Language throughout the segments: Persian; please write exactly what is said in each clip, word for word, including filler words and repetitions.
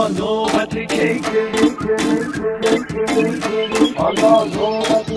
حالا نوبت کیک، حالا نوبت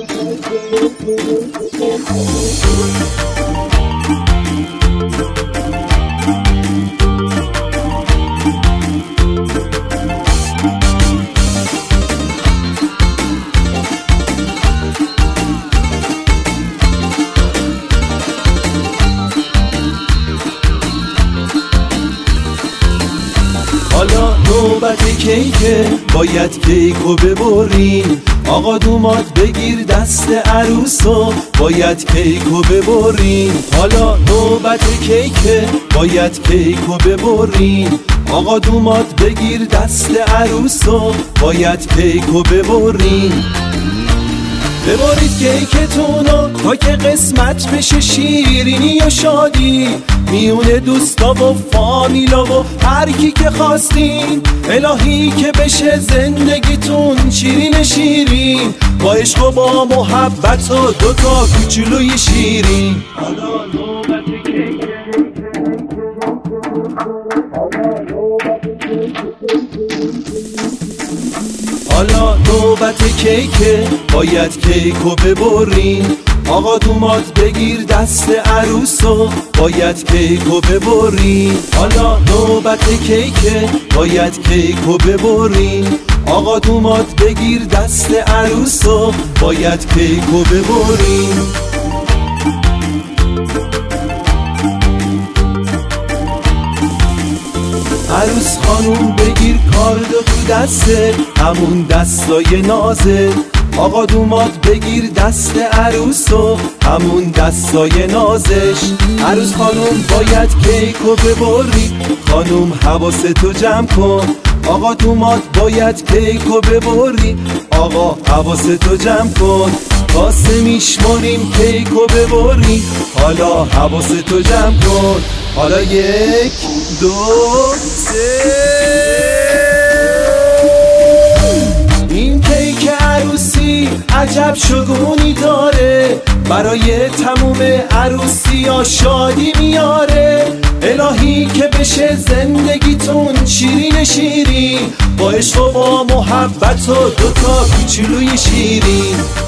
حالا نوبت کیکه، باید کیکو ببرین. آقا دومات بگیر دست عروسو، باید کیکو ببرین. حالا نوبت کیکه، باید کیکو ببرین. آقا دومات بگیر دست عروسو، باید کیکو ببرین. ببرید کیکتونو تا که قسمت بشه شیرینی و شادی میون دوستا و فامیلا و هر کی که خواستین. الهی که بشه زندگیتون شیرین شیرین، با عشق و با محبت و دوتا کوچولوی شیرین. حالا نوبت کیکه، حالا نوبت کیکه، باید کیکو ببرین. آقا دومات بگیر دست عروسو، باید کیکو ببرین. حالا نوبت کیکه، باید کیکو ببرین. آقا دومات بگیر دست عروسو، باید کیکو ببرین. عروس خانوم بگیر کاردو تو دسته، همون دستای نازه. آقا دومات بگیر دست عروسو، همون دستای نازش. عروس خانوم باید کیکو ببری، خانوم حواستو جمع کن. آقا دومات باید کیکو ببری، آقا حواستو جمع کن. واسه میشمونیم کیکو ببری، حالا حواستو جمع کن. حالا یک دو سه. این کیک عروسی عجب شگونی داره، برای تموم عروسی ها شادی میاره. الهی که بشه زندگیتون شیرین شیرین، با عشق و با محبت و دوتا کوچولوی شیرین.